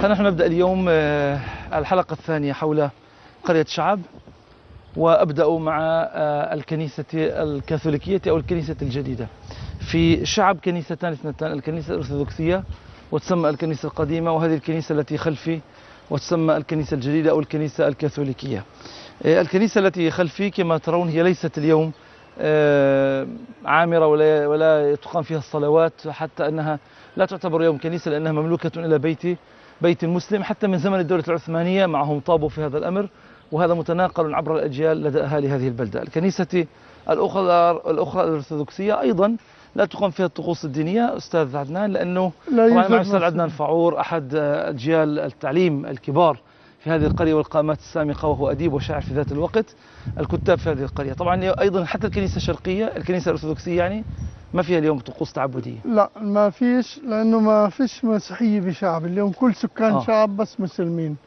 فنحن نبدأ اليوم الحلقة الثانية حول قرية شعب، وأبدأ مع الكنيسة الكاثوليكية أو الكنيسة الجديدة. في شعب كنيستان اثنتان، الكنيسة الأرثوذكسية وتسمى الكنيسة القديمة، وهذه الكنيسة التي خلفي وتسمى الكنيسة الجديدة أو الكنيسة الكاثوليكية. الكنيسة التي خلفي كما ترون هي ليست اليوم عامرة ولا تقام فيها الصلوات، حتى أنها لا تعتبر اليوم كنيسة لأنها مملوكة إلى بيت مسلم حتى من زمن الدولة العثمانية، معهم طابوا في هذا الأمر، وهذا متناقل عبر الأجيال لدى أهالي هذه البلدة. الكنيسة الأخرى الأرثوذكسية أيضا لا تقام فيها الطقوس الدينية أستاذ عدنان، لأنه طبعا مع الأستاذ عدنان فعور أحد أجيال التعليم الكبار في هذه القرية والقامات السامقة، وهو أديب وشاعر في ذات الوقت، الكتاب في هذه القرية. طبعا أيضا حتى الكنيسة الشرقية، الكنيسة الأرثوذكسية يعني ما فيها اليوم طقوس تعبدية. لا ما فيش، لأنه ما فيش مسيحية بشعب اليوم، كل سكان شعب بس مسلمين.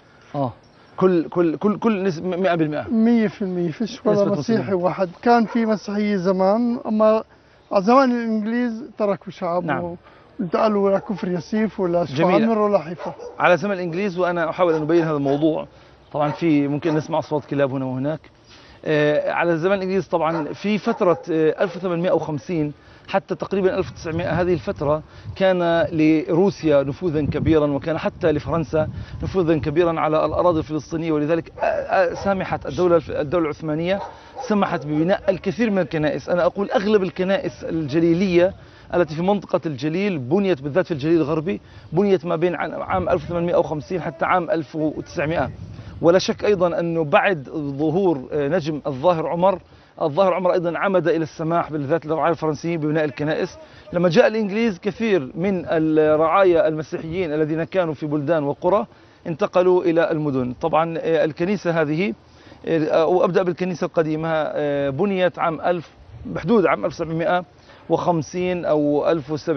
كل 100% فيش ولا مسيحي واحد. كان في مسيحية زمان، أما على زمان الإنجليز تركوا شعب. نعم. انتقلوا إلى كفر يسيف ولا شوامر ولا حيفا على زمن الإنجليز، وأنا أحاول أن أبين هذا الموضوع. طبعا في ممكن نسمع أصوات كلاب هنا وهناك. على زمن الإنجليز طبعا في فترة 1850 حتى تقريبا 1900، هذه الفترة كان لروسيا نفوذا كبيرا، وكان حتى لفرنسا نفوذا كبيرا على الأراضي الفلسطينية، ولذلك سمحت الدولة العثمانية سمحت ببناء الكثير من الكنائس. أنا أقول أغلب الكنائس الجليلية التي في منطقة الجليل بنيت، بالذات في الجليل الغربي، بنيت ما بين عام 1850 حتى عام 1900. ولا شك أيضا أنه بعد ظهور نجم الظاهر عمر أيضا عمد إلى السماح بالذات للرعايا الفرنسيين ببناء الكنائس. لما جاء الإنجليز كثير من الرعايا المسيحيين الذين كانوا في بلدان وقرى انتقلوا إلى المدن. طبعا الكنيسة هذه، وأبدأ بالكنيسة القديمة، بنيت بحدود عام 1750 أو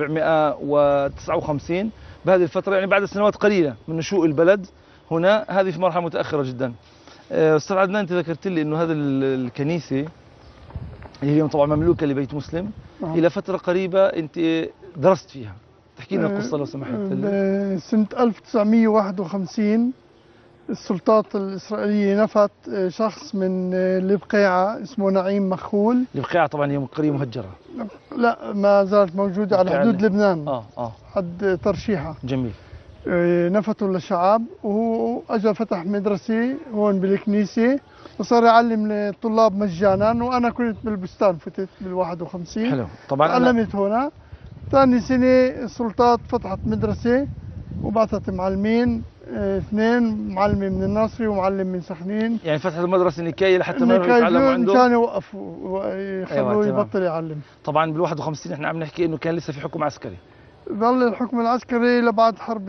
1759، بهذه الفترة، يعني بعد سنوات قليلة من نشوء البلد هنا. هذه في مرحلة متأخرة جدا. أستاذ عدنان، أنت ذكرت لي أنه هذا الكنيسة اللي اليوم طبعا مملوكة لبيت مسلم إلى فترة قريبة أنت درست فيها، تحكي لنا القصة لو سمحت. سنة 1951 السلطات الإسرائيلية نفت شخص من البقيعة اسمه نعيم مخول. البقيعة طبعا هي قرية مهجرة. لا، ما زالت موجودة على حدود لبنان. حد ترشيحة. جميل. نفتوا للشعب، وهو اجى فتح مدرسة هون بالكنيسة وصار يعلم الطلاب مجانا، وانا كنت بالبستان فتت بال51. حلو. طبعا تعلمت هنا. ثاني سنة السلطات فتحت مدرسة وبعثت معلمين، اثنين، معلم من الناصري ومعلم من سخنين. يعني فتحت المدرسة النكاية لحتى ما يتعلموا عنده، كانوا يوقفوا يخلوه يبطل يعلم. طبعا بال51 احنا عم نحكي انه كان لسه في حكم عسكري. ظل الحكم العسكري لبعد حرب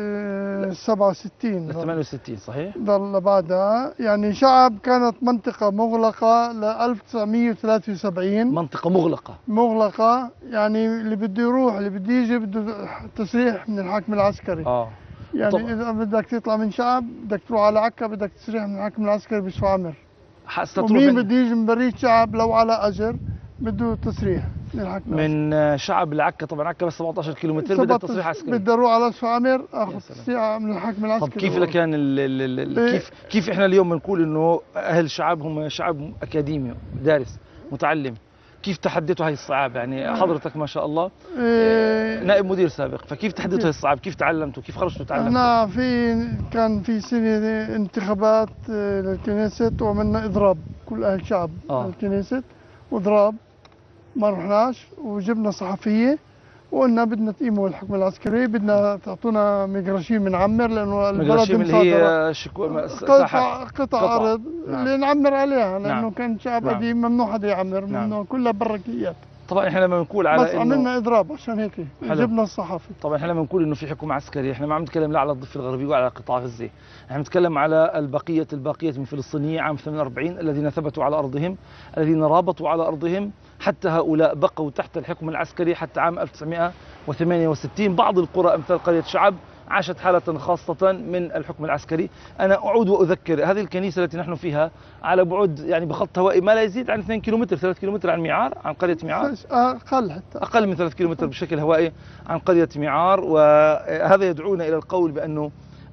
67 68 صحيح؟ ظل بعدها. يعني شعب كانت منطقة مغلقة ل 1973. منطقة مغلقة، يعني اللي بده يروح اللي بده يجي بده تصريح من الحاكم العسكري. يعني طبعا. إذا بدك تطلع من شعب بدك تروح على عكا، بدك تصريح من الحاكم العسكري بشوامر. ومين بده يجي من بريد شعب لو على أجر بده تصريح من شعب لعكا. طبعا عكا بس 17 كيلومتر، بدك تصريح عسكري. بدي اروح على شوامر اخذ تصريح من الحاكم العسكري. طب كيف كان كيف احنا اليوم بنقول انه اهل الشعب هم شعب اكاديمي دارس متعلم، كيف تحديتوا هاي الصعاب؟ يعني حضرتك ما شاء الله نائب مدير سابق، فكيف تحديتوا هاي الصعاب؟ كيف تعلمتوا؟ كيف خرجتوا تعلمتوا؟ أنا كان في سنة انتخابات للكنيسة وعملنا إضراب كل أهل الشعب للكنيسة، وإضراب ما رحناش، وجبنا صحفية وقلنا بدنا تقيموا الحكم العسكري، بدنا تعطونا ميجراشين من عمر، لأنه البلد اللي هي قطع أرض اللي نعمر عليها، لأنه نعم. كان شعب قديم ممنوع حدا يعمر، ممنوع كلها بركيات. طبعا احنا لما بنقول على بس عملنا اضراب عشان هيك جبنا الصحافي. طبعا احنا لما بنقول انه في حكم عسكري، احنا ما عم نتكلم لا على الضفه الغربيه ولا على قطاع غزه، احنا بنتكلم على البقيه من فلسطينيه عام 48 الذين ثبتوا على ارضهم، الذين رابطوا على ارضهم، حتى هؤلاء بقوا تحت الحكم العسكري حتى عام 1968. بعض القرى امثال قريه شعب عاشت حالة خاصة من الحكم العسكري. أنا أعود وأذكر هذه الكنيسة التي نحن فيها على بعد يعني بخط هوائي ما لا يزيد عن 2 كيلومتر 3 كيلومتر عن ميعار، عن قرية ميعار، أقل من 3 كيلومتر بشكل هوائي عن قرية ميعار. وهذا يدعونا إلى القول بأنه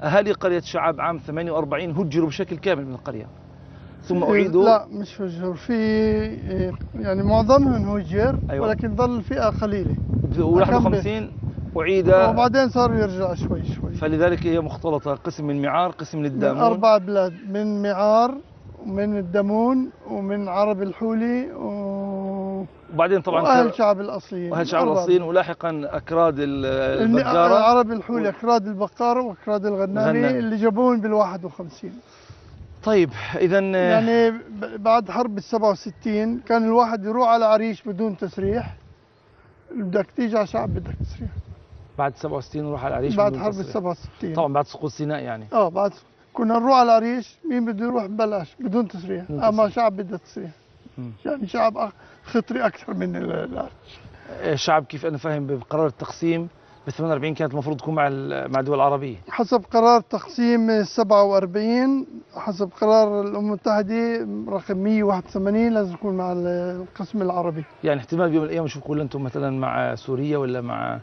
أهالي قرية شعب عام 48 هجروا بشكل كامل من القرية ثم أعيدوا. لا مش هجر، في يعني معظمهم هجر. أيوة. ولكن ظل فئة قليلة. و51 أعيد وبعدين صاروا يرجع شوي شوي. فلذلك هي مختلطة، قسم من معار، قسم من من الدامون. 4 بلاد، من معار ومن الدمون ومن عرب الحولي وبعدين طبعا وأهل شعب الأصليين. وأهل شعب الأصليين، ولاحقا أكراد البقارة. عرب الحولي، أكراد البقارة وأكراد الغنامي اللي جابوهم بال51. طيب إذا يعني بعد حرب ال67 كان الواحد يروح على عريش بدون تسريح. بدك تيجي على شعب بدك تسريح. بعد 67 نروح على العريش بعد حرب ال67 طبعا بعد سقوط سيناء يعني. بعد كنا نروح على العريش، مين بده يروح ببلاش بدون تسريح. اما شعب بده تسريح. يعني شعب خطري اكثر من الشعب. كيف انا فاهم بقرار التقسيم ب 48 كانت المفروض تكون مع الدول العربيه حسب قرار تقسيم 47. حسب قرار الامم المتحده رقم 181 لازم يكون مع القسم العربي. يعني احتمال بيوم من الايام نشوفكم انتم مثلا مع سوريا ولا مع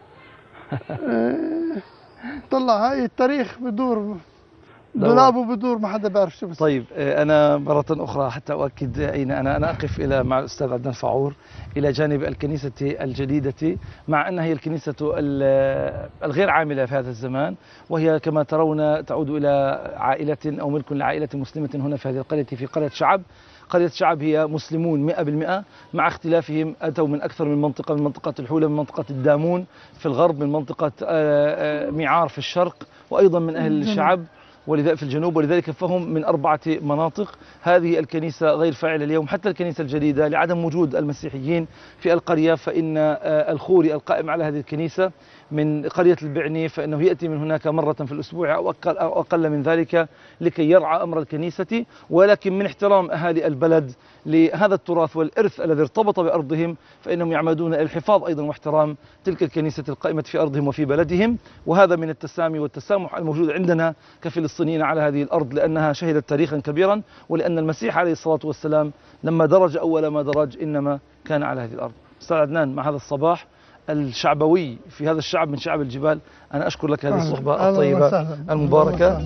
طلع هاي التاريخ بدور دولابه بدور، ما حدا بيعرف شو بس. طيب انا مره اخرى حتى اؤكد اين انا اقف الى مع الاستاذ عدنان فاعور الى جانب الكنيسه الجديده، مع انها هي الكنيسه الغير عامله في هذا الزمان، وهي كما ترون تعود الى عائله او ملك لعائله مسلمه هنا في هذه القريه، في قريه شعب. قرية شعب هي مسلمون 100%، مع اختلافهم أتوا من أكثر من منطقة، من منطقة الحولة، من منطقة الدامون في الغرب، من منطقة معار في الشرق، وأيضا من أهل الشعب ولذلك في الجنوب، ولذلك فهم من 4 مناطق. هذه الكنيسة غير فاعلة اليوم، حتى الكنيسة الجديدة لعدم وجود المسيحيين في القرية، فإن الخوري القائم على هذه الكنيسة من قرية البعني، فإنه يأتي من هناك مرة في الأسبوع أو أقل من ذلك لكي يرعى أمر الكنيسة، ولكن من احترام أهالي البلد لهذا التراث والإرث الذي ارتبط بأرضهم، فإنهم يعمدون الحفاظ أيضا واحترام تلك الكنيسة القائمة في أرضهم وفي بلدهم. وهذا من التسامي والتسامح الموجود عندنا كفلسطينيين على هذه الأرض، لأنها شهدت تاريخا كبيرا، ولأن المسيح عليه الصلاة والسلام لما درج أول ما درج إنما كان على هذه الأرض. أستاذ عدنان، مع هذا الصباح الشعبوي في هذا الشعب من شعب الجبال، أنا أشكر لك هذه الصحبة الطيبة المباركة.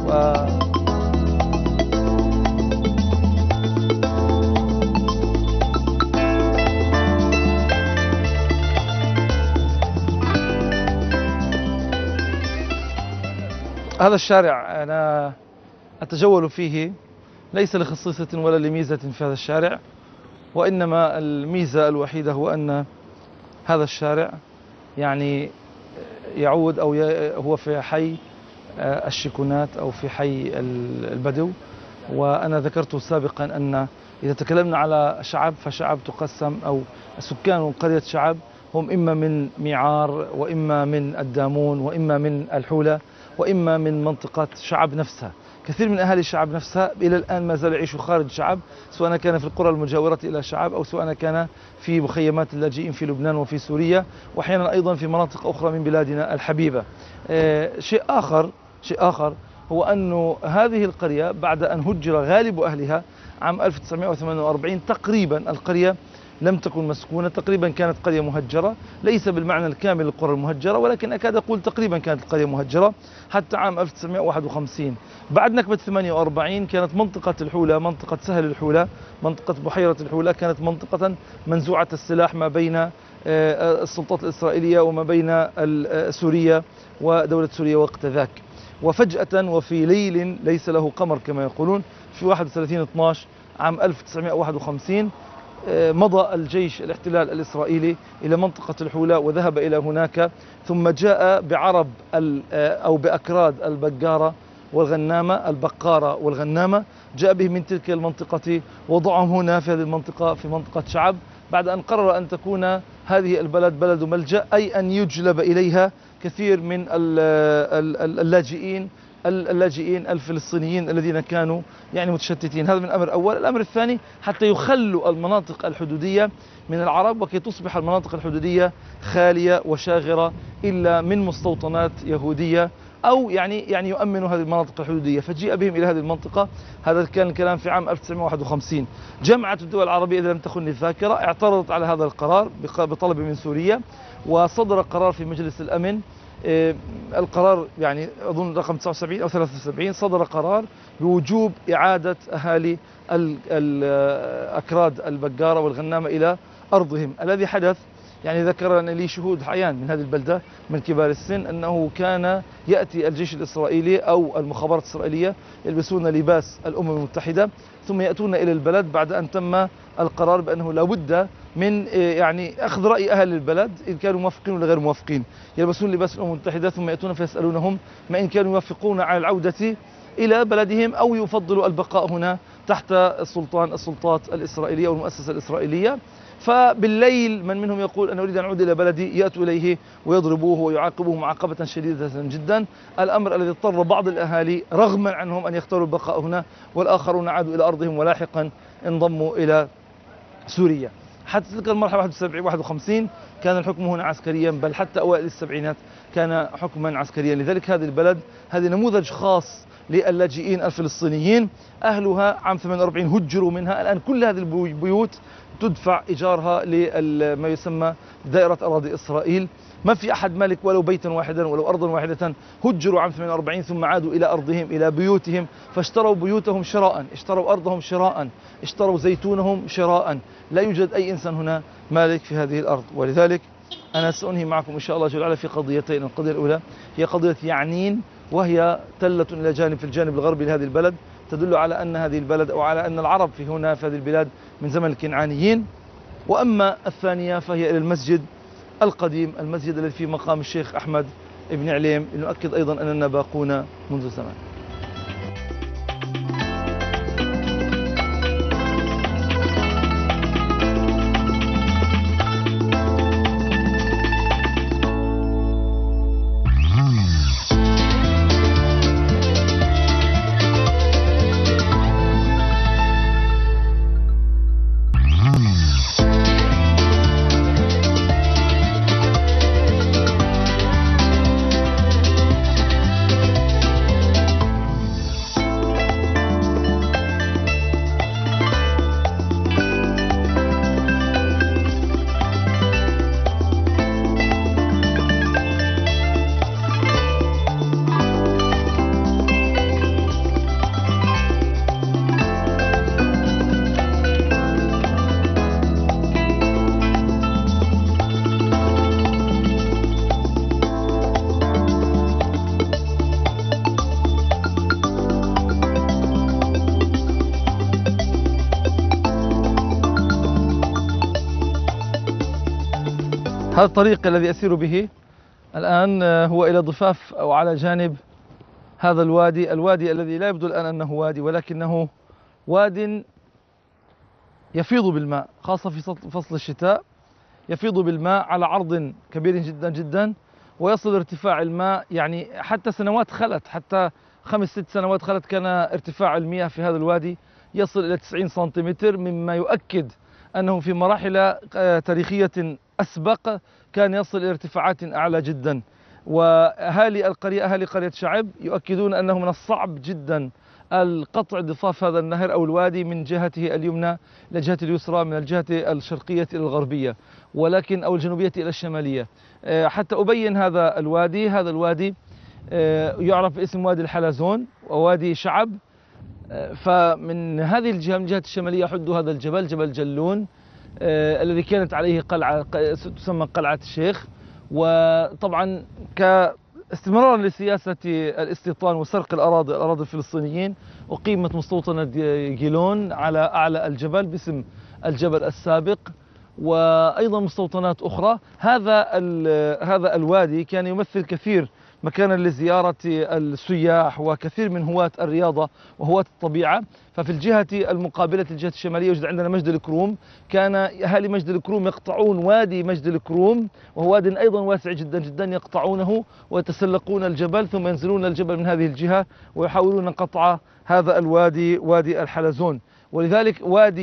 هذا الشارع أنا أتجول فيه ليس لخصيصة ولا لميزة في هذا الشارع، وإنما الميزة الوحيدة هو أن هذا الشارع يعني يعود أو هو في حي الشيكونات أو في حي البدو. وأنا ذكرت سابقا أن إذا تكلمنا على شعب فشعب تقسم، أو سكان قرية شعب هم إما من معار، وإما من الدامون، وإما من الحولة، وإما من منطقة شعب نفسها. كثير من أهالي الشعب نفسها إلى الآن ما زال يعيشوا خارج شعب، سواء كان في القرى المجاورة إلى شعب، أو سواء كان في مخيمات اللاجئين في لبنان وفي سوريا، وأحيانا أيضا في مناطق أخرى من بلادنا الحبيبة. شيء آخر هو أن هذه القرية بعد أن هجر غالب أهلها عام 1948 تقريبا القرية لم تكن مسكونة، تقريبا كانت قرية مهجرة، ليس بالمعنى الكامل للقرى المهجرة، ولكن أكاد أقول تقريبا كانت القرية مهجرة حتى عام 1951. بعد نكبة 48 كانت منطقة الحولة، منطقة سهل الحولة، منطقة بحيرة الحولة كانت منطقة منزوعة السلاح ما بين السلطات الإسرائيلية وما بين سوريا ودولة سوريا وقت ذاك. وفجأة وفي ليل ليس له قمر كما يقولون، في 31/12 عام 1951 مضى الجيش الاحتلال الإسرائيلي إلى منطقة الحولة وذهب إلى هناك، ثم جاء بعرب أو بأكراد البقارة والغنامة، البقارة والغنامة، جاء بهم من تلك المنطقة وضعهم هنا في هذه المنطقة، في منطقة شعب، بعد أن قرر أن تكون هذه البلد بلد ملجأ، أي أن يجلب إليها كثير من اللاجئين الفلسطينيين الذين كانوا يعني متشتتين. هذا من الأمر الأول. الأمر الثاني حتى يخلوا المناطق الحدودية من العرب، وكي تصبح المناطق الحدودية خالية وشاغرة إلا من مستوطنات يهودية، أو يعني يؤمنوا هذه المناطق الحدودية، فجيء بهم إلى هذه المنطقة. هذا كان الكلام في عام 1951. جامعة الدول العربية إذا لم تخني الذاكرة اعترضت على هذا القرار بطلب من سوريا، وصدر قرار في مجلس الأمن القرار يعني أظن رقم 79 أو 73 صدر قرار بوجوب إعادة أهالي الأكراد البقارة والغنامة إلى أرضهم. الذي حدث يعني ذكر أن لي شهود عيان من هذه البلدة من كبار السن أنه كان يأتي الجيش الإسرائيلي أو المخابرات الإسرائيلية يلبسون لباس الأمم المتحدة ثم يأتون إلى البلد بعد أن تم القرار بأنه لا بد من يعني أخذ رأي أهل البلد إن كانوا موافقين ولا غير موافقين. يلبسون لباس الأمم المتحدة ثم يأتون فيسألونهم ما إن كانوا يوافقون على العودة إلى بلدهم أو يفضلوا البقاء هنا تحت السلطات الإسرائيلية والمؤسسة الإسرائيلية. فبالليل من منهم يقول أنا أريد أن أعود إلى بلدي، يأتوا إليه ويضربوه ويعاقبوه معاقبة شديدة جدا، الأمر الذي اضطر بعض الأهالي رغما عنهم أن يختاروا البقاء هنا، والآخرون عادوا إلى أرضهم ولاحقا انضموا إلى سوريا. حتى تلك المرحلة 51 كان الحكم هنا عسكريا، بل حتى أوائل السبعينات كان حكما عسكريا. لذلك هذه البلد هذه نموذج خاص للاجئين الفلسطينيين. أهلها عام 48 هجروا منها، الآن كل هذه البيوت تدفع إيجارها لما يسمى دائرة أراضي إسرائيل. ما في أحد مالك ولو بيتا واحدا ولو أرضا واحدة. هجروا عام 48 ثم عادوا إلى أرضهم إلى بيوتهم، فاشتروا بيوتهم شراء، اشتروا أرضهم شراء، اشتروا زيتونهم شراء. لا يوجد أي إنسان هنا مالك في هذه الأرض. ولذلك أنا سأنهي معكم إن شاء الله جل وعلا في قضيتين. القضية الأولى هي قضية يعنين، وهي تلة إلى جانب في الجانب الغربي لهذه البلد تدل على أن هذه البلد أو على أن العرب في هنا في هذه البلاد من زمن الكنعانيين. وأما الثانية فهي إلى المسجد القديم، المسجد الذي فيه مقام الشيخ أحمد بن عليم، لنؤكد أيضا أننا باقون منذ زمان. هذا الطريق الذي أسير به الآن هو إلى ضفاف أو على جانب هذا الوادي، الوادي الذي لا يبدو الآن أنه وادي ولكنه واد يفيض بالماء، خاصة في فصل الشتاء يفيض بالماء على عرض كبير جدا جدا، ويصل ارتفاع الماء يعني حتى سنوات خلت، حتى 5-6 سنوات خلت كان ارتفاع المياه في هذا الوادي يصل إلى 90 سنتيمتر، مما يؤكد أنه في مراحل تاريخية أسبق كان يصل إلى ارتفاعات أعلى جدا. وأهالي القرية أهالي قرية شعب يؤكدون أنه من الصعب جدا القطع ضفاف هذا النهر أو الوادي من جهته اليمنى إلى الجهة اليسرى، من الجهة الشرقية إلى الغربية، ولكن أو الجنوبية إلى الشمالية. حتى أبين هذا الوادي يعرف باسم وادي الحلزون ووادي شعب. فمن هذه الجهة من الجهة الشمالية يحد هذا الجبل، جبل جلون، الذي كانت عليه قلعة تسمى قلعة الشيخ. وطبعا كاستمرارا لسياسة الاستيطان وسرق الأراضي الفلسطينيين، أقيمت مستوطنة جيلون على أعلى الجبل باسم الجبل السابق، وأيضا مستوطنات أخرى. هذا الوادي كان يمثل كثير مكانا لزيارة السياح وكثير من هواة الرياضة وهواة الطبيعة. ففي الجهة المقابلة الجهة الشمالية يوجد عندنا مجد الكروم، كان أهالي مجد الكروم يقطعون وادي مجد الكروم، وهو واد أيضا واسع جدا جدا، يقطعونه ويتسلقون الجبل ثم ينزلون الجبل من هذه الجهة ويحاولون قطع هذا الوادي، وادي الحلزون. ولذلك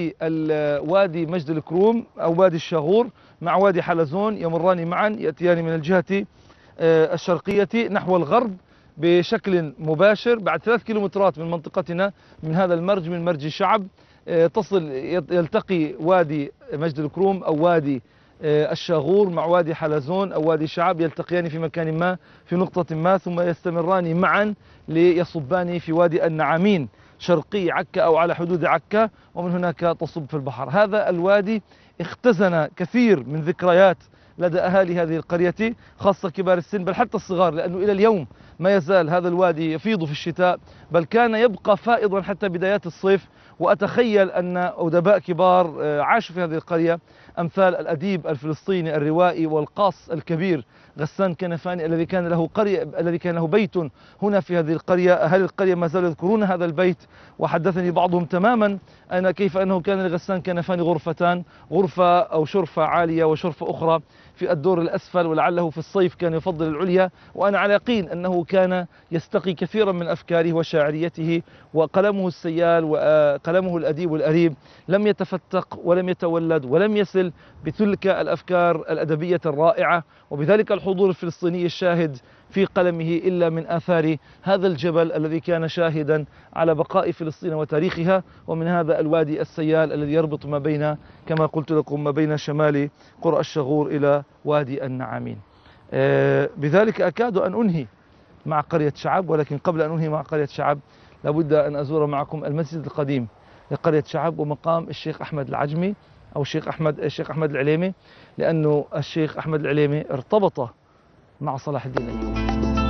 وادي مجد الكروم أو وادي الشاغور مع وادي حلزون يمران معا، يأتيان من الجهة الشرقية نحو الغرب بشكل مباشر. بعد 3 كيلومترات من منطقتنا من هذا المرج، من مرج شعب، يلتقي وادي مجد الكروم أو وادي الشاغور مع وادي حلزون أو وادي شعب يلتقيان في مكان ما في نقطة ما، ثم يستمران معا ليصبان في وادي النعامين شرقي عكا أو على حدود عكا، ومن هناك تصب في البحر. هذا الوادي اختزن كثير من ذكريات لدى أهالي هذه القرية، خاصة كبار السن بل حتى الصغار، لأنه إلى اليوم ما يزال هذا الوادي يفيض في الشتاء، بل كان يبقى فائضا حتى بدايات الصيف. وأتخيل أن أدباء كبار عاشوا في هذه القرية أمثال الأديب الفلسطيني الروائي والقاص الكبير غسان كنفاني الذي كان له بيت هنا في هذه القرية. أهل القرية ما زالوا يذكرون هذا البيت، وحدثني بعضهم تماما كيف أنه كان لغسان كنفاني غرفتان، غرفة أو شرفة عالية وشرفة أخرى في الدور الأسفل، ولعله في الصيف كان يفضل العليا. وأنا على يقين أنه كان يستقي كثيرا من أفكاره وشاعريته، وقلمه السيال وقلمه الأديب الأريب لم يتفتق ولم يتولد ولم يسل بتلك الأفكار الأدبية الرائعة، وبذلك الحضور الفلسطيني الشاهد في قلمه إلا من آثار هذا الجبل الذي كان شاهدا على بقاء فلسطين وتاريخها، ومن هذا الوادي السيال الذي يربط ما بين، كما قلت لكم، ما بين شمال قرى الشاغور إلى وادي النعامين. بذلك أكاد أن أنهي مع قرية شعب، ولكن قبل أن أنهي مع قرية شعب لابد أن أزور معكم المسجد القديم لقرية شعب ومقام الشيخ أحمد العجمي أو الشيخ أحمد العليمي، لأنه الشيخ أحمد العليمي ارتبط مع صلاح الدين الأيوبي.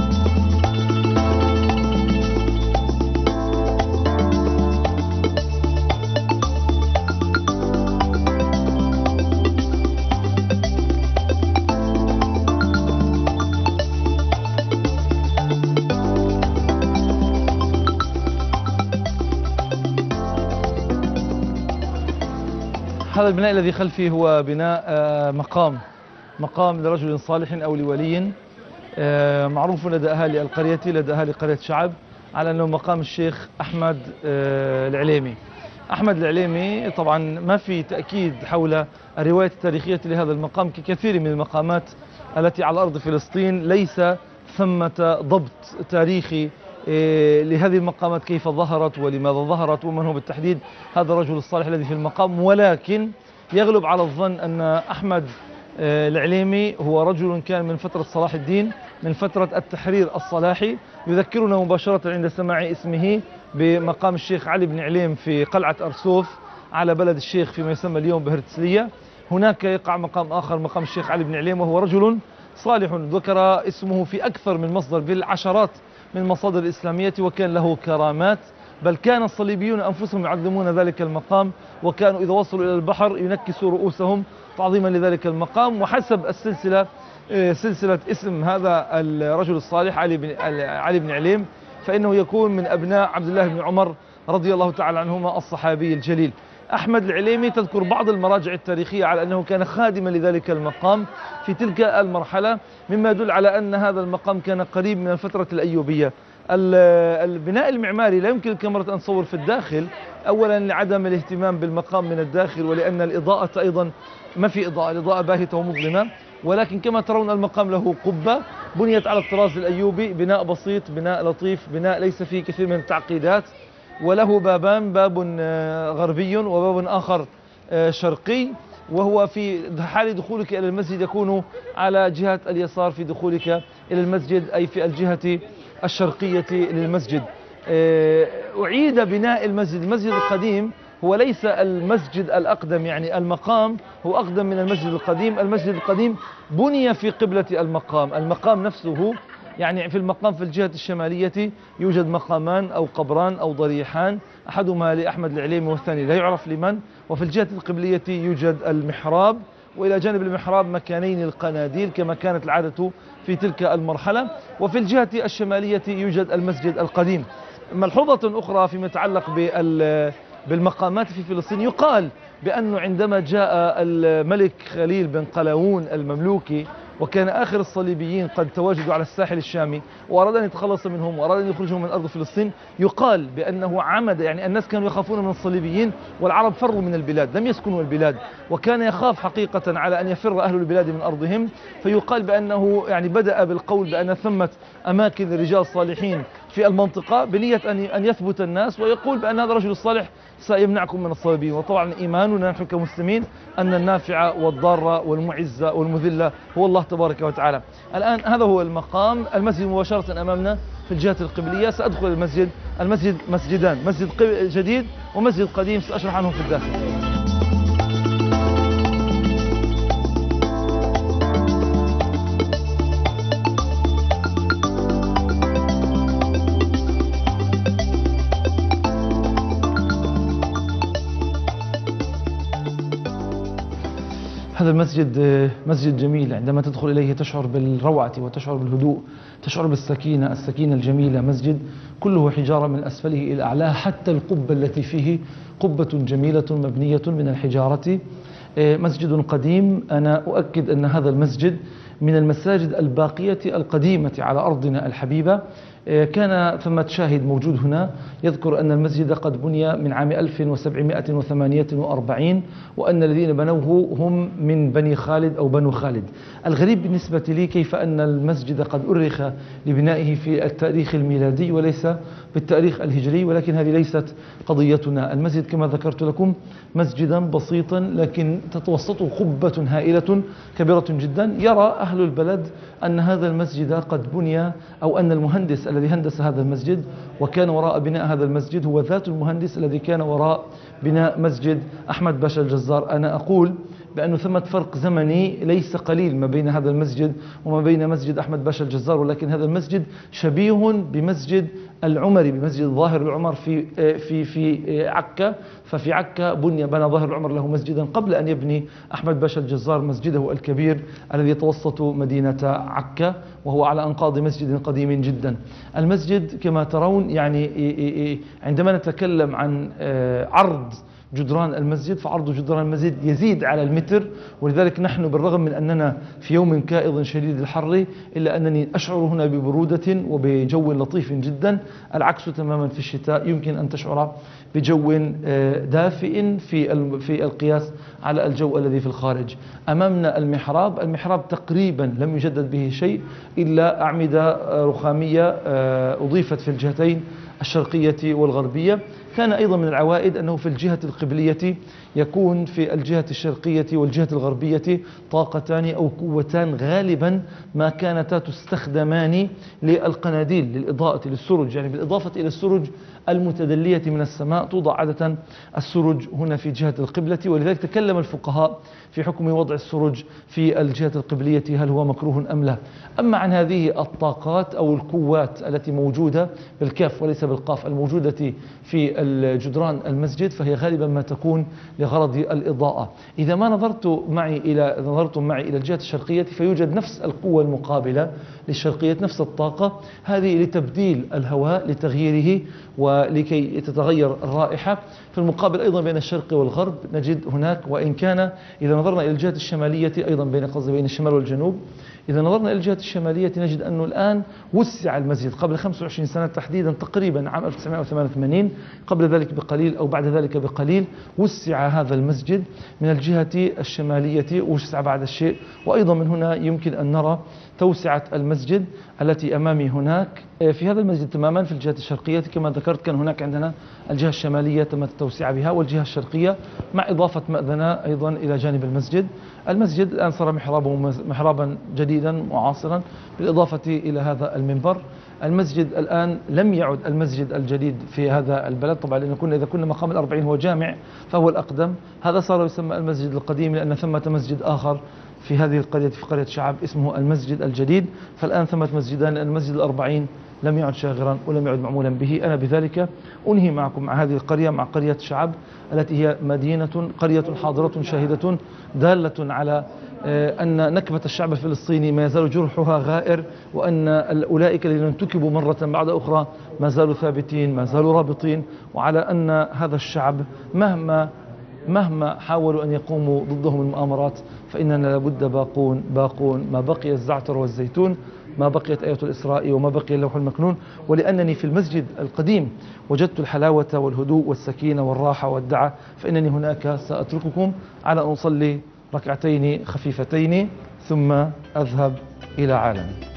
هذا البناء الذي خلفي هو بناء مقام لرجل صالح أو لولي معروف لدى أهالي القرية، لدى أهالي قرية شعب، على أنه مقام الشيخ أحمد العليمي. أحمد العليمي طبعا ما في تأكيد حول الرواية التاريخية لهذا المقام، ككثير من المقامات التي على أرض فلسطين ليس ثمة ضبط تاريخي لهذه المقامات كيف ظهرت ولماذا ظهرت ومن هو بالتحديد هذا الرجل الصالح الذي في المقام. ولكن يغلب على الظن أن أحمد العليمي هو رجل كان من فترة صلاح الدين، من فترة التحرير الصلاحي. يذكرنا مباشرة عند سماع اسمه بمقام الشيخ علي بن عليم في قلعة أرسوف على بلد الشيخ فيما يسمى اليوم بهرتسلية. هناك يقع مقام آخر، مقام الشيخ علي بن عليم، وهو رجل صالح ذكر اسمه في أكثر من مصدر بالعشرات من المصادر الإسلامية، وكان له كرامات، بل كان الصليبيون أنفسهم يعظمون ذلك المقام، وكانوا إذا وصلوا إلى البحر ينكسوا رؤوسهم تعظيما لذلك المقام. وحسب السلسلة سلسلة اسم هذا الرجل الصالح علي بن عليم فإنه يكون من أبناء عبد الله بن عمر رضي الله تعالى عنهما الصحابي الجليل. أحمد العليمي تذكر بعض المراجع التاريخية على أنه كان خادما لذلك المقام في تلك المرحلة، مما يدل على أن هذا المقام كان قريب من الفترة الأيوبية. البناء المعماري لا يمكن الكاميرا أن تصور في الداخل، أولا لعدم الاهتمام بالمقام من الداخل، ولأن الإضاءة أيضا ما في إضاءة، الإضاءة باهتة ومظلمة. ولكن كما ترون المقام له قبة بنيت على الطراز الأيوبي، بناء بسيط، بناء لطيف، بناء ليس فيه كثير من التعقيدات، وله بابان، باب غربي وباب آخر شرقي، وهو في حال دخولك إلى المسجد يكون على جهة اليسار في دخولك إلى المسجد، أي في الجهة الشرقية للمسجد. أعيد بناء المسجد القديم هو ليس المسجد الأقدم، يعني المقام هو أقدم من المسجد القديم. المسجد القديم بني في قبلة المقام نفسه، يعني في المقام في الجهة الشمالية يوجد مقامان أو قبران أو ضريحان، أحدهما لأحمد العليمي والثاني لا يعرف لمن. وفي الجهة القبلية يوجد المحراب، وإلى جانب المحراب مكانين للقناديل كما كانت العادة في تلك المرحلة. وفي الجهة الشمالية يوجد المسجد القديم. ملحوظة أخرى فيما يتعلق بالمقامات في فلسطين، يقال بأنه عندما جاء الملك خليل بن قلاوون المملوكي وكان آخر الصليبيين قد تواجدوا على الساحل الشامي وأراد أن يتخلص منهم وأراد أن يخرجهم من أرض فلسطين، يقال بأنه عمد، يعني الناس كانوا يخافون من الصليبيين والعرب فروا من البلاد لم يسكنوا البلاد، وكان يخاف حقيقة على أن يفر أهل البلاد من أرضهم. فيقال بأنه يعني بدأ بالقول بأن ثمة أماكن لرجال صالحين في المنطقة بنية أن يثبت الناس ويقول بأن هذا الرجل الصالح سيمنعكم من الصليبيين. وطبعا إيماننا نحن كمسلمين أن النافع والضار والمعز والمذلة هو الله تبارك وتعالى. الآن هذا هو المقام، المسجد مباشرة أمامنا في الجهة القبلية. سأدخل المسجد مسجدان، مسجد جديد ومسجد قديم، سأشرح عنهم في الداخل. هذا المسجد مسجد جميل، عندما تدخل إليه تشعر بالروعة وتشعر بالهدوء، تشعر بالسكينة الجميلة. مسجد كله حجارة من أسفله إلى أعلاه، حتى القبة التي فيه قبة جميلة مبنية من الحجارة. مسجد قديم. أنا أؤكد أن هذا المسجد من المساجد الباقية القديمة على أرضنا الحبيبة. كان ثمة شاهد موجود هنا يذكر أن المسجد قد بني من عام 1748 وأن الذين بنوه هم من بني خالد أو بنو خالد. الغريب بالنسبة لي كيف أن المسجد قد أرخ لبنائه في التاريخ الميلادي وليس بالتاريخ الهجري، ولكن هذه ليست قضيتنا. المسجد كما ذكرت لكم مسجدا بسيطا لكن تتوسطه قبة هائلة كبيرة جدا. يرى أهل البلد أن هذا المسجد قد بني، أو أن المهندس الذي هندس هذا المسجد وكان وراء بناء هذا المسجد هو ذات المهندس الذي كان وراء بناء مسجد أحمد باشا الجزار. أنا أقول بأنه ثمة فرق زمني ليس قليل ما بين هذا المسجد وما بين مسجد أحمد باشا الجزار، ولكن هذا المسجد شبيه بمسجد العمري، بمسجد ظاهر العمر في عكا. ففي عكا بنى ظاهر العمر له مسجدا قبل أن يبني أحمد باشا الجزار مسجده الكبير الذي يتوسط مدينة عكا، وهو على أنقاض مسجد قديم جدا. المسجد كما ترون يعني عندما نتكلم عن عرض جدران المسجد، فعرض جدران المسجد يزيد على المتر، ولذلك نحن بالرغم من أننا في يوم كائض شديد الحر إلا أنني أشعر هنا ببرودة وبجو لطيف جدا. العكس تماما في الشتاء، يمكن أن تشعر بجو دافئ في القياس على الجو الذي في الخارج. أمامنا المحراب تقريبا لم يجدد به شيء إلا أعمدة رخامية أضيفت في الجهتين الشرقية والغربية. كان أيضا من العوائد أنه في الجهة القبلية يكون في الجهة الشرقية والجهة الغربية طاقتان أو قوتان غالبا ما كانتا تستخدمان للقناديل للإضاءة للسرج، يعني بالإضافة إلى السرج المتدلية من السماء توضع عادة السرج هنا في جهة القبلة. ولذلك تكلم الفقهاء في حكم وضع السرج في الجهة القبلية هل هو مكروه أم لا. أما عن هذه الطاقات أو القوات التي موجودة بالكاف وليس بالقاف الموجودة في الجدران المسجد، فهي غالبا ما تكون لغرض الإضاءة. إذا ما نظرتم معي إلى الجهة الشرقية فيوجد نفس القوة المقابلة للشرقية، نفس الطاقة هذه لتبديل الهواء لتغييره ولكي تتغير الرائحة. في المقابل أيضا بين الشرق والغرب نجد هناك، وإن كان إذا نظرنا إلى الجهة الشمالية أيضا بين الشمال والجنوب، إذا نظرنا إلى الجهة الشمالية نجد أنه الآن وسع المسجد قبل 25 سنة تحديدا، تقريبا عام 1988 قبل ذلك بقليل أو بعد ذلك بقليل وسع هذا المسجد من الجهة الشمالية، وسع بعد الشيء. وأيضا من هنا يمكن أن نرى توسعة المسجد التي أمامي هناك. في هذا المسجد تماما في الجهة الشرقية كما ذكرت كان هناك عندنا الجهة الشمالية تم التوسعة بها والجهة الشرقية مع إضافة مأذنة أيضا إلى جانب المسجد. المسجد الآن صار محرابا جديدا معاصرا بالإضافة إلى هذا المنبر. المسجد الآن لم يعد المسجد الجديد في هذا البلد طبعا، لأن إذا كنا مقام الأربعين هو جامع فهو الأقدم، هذا صار يسمى المسجد القديم لأن ثمة مسجد آخر في هذه القرية في قرية شعب اسمه المسجد الجديد. فالآن ثمة مسجدان، المسجد الأربعين لم يعد شاغرا ولم يعد معمولا به. أنا بذلك أنهي معكم مع هذه القرية، مع قرية شعب التي هي قرية حاضرة شاهدة دالة على أن نكبة الشعب الفلسطيني ما يزال جرحها غائر، وأن أولئك الذين انتكبوا مرة بعد أخرى ما زالوا ثابتين ما زالوا رابطين، وعلى أن هذا الشعب مهما حاولوا أن يقوموا ضدهم المؤامرات فإننا لابد باقون ما بقي الزعتر والزيتون، ما بقيت آية الإسراء وما بقي اللوح المكنون. ولأنني في المسجد القديم وجدت الحلاوة والهدوء والسكينة والراحة والدعة، فإنني هناك سأترككم على أن أصلي ركعتين خفيفتين ثم أذهب إلى عالمي.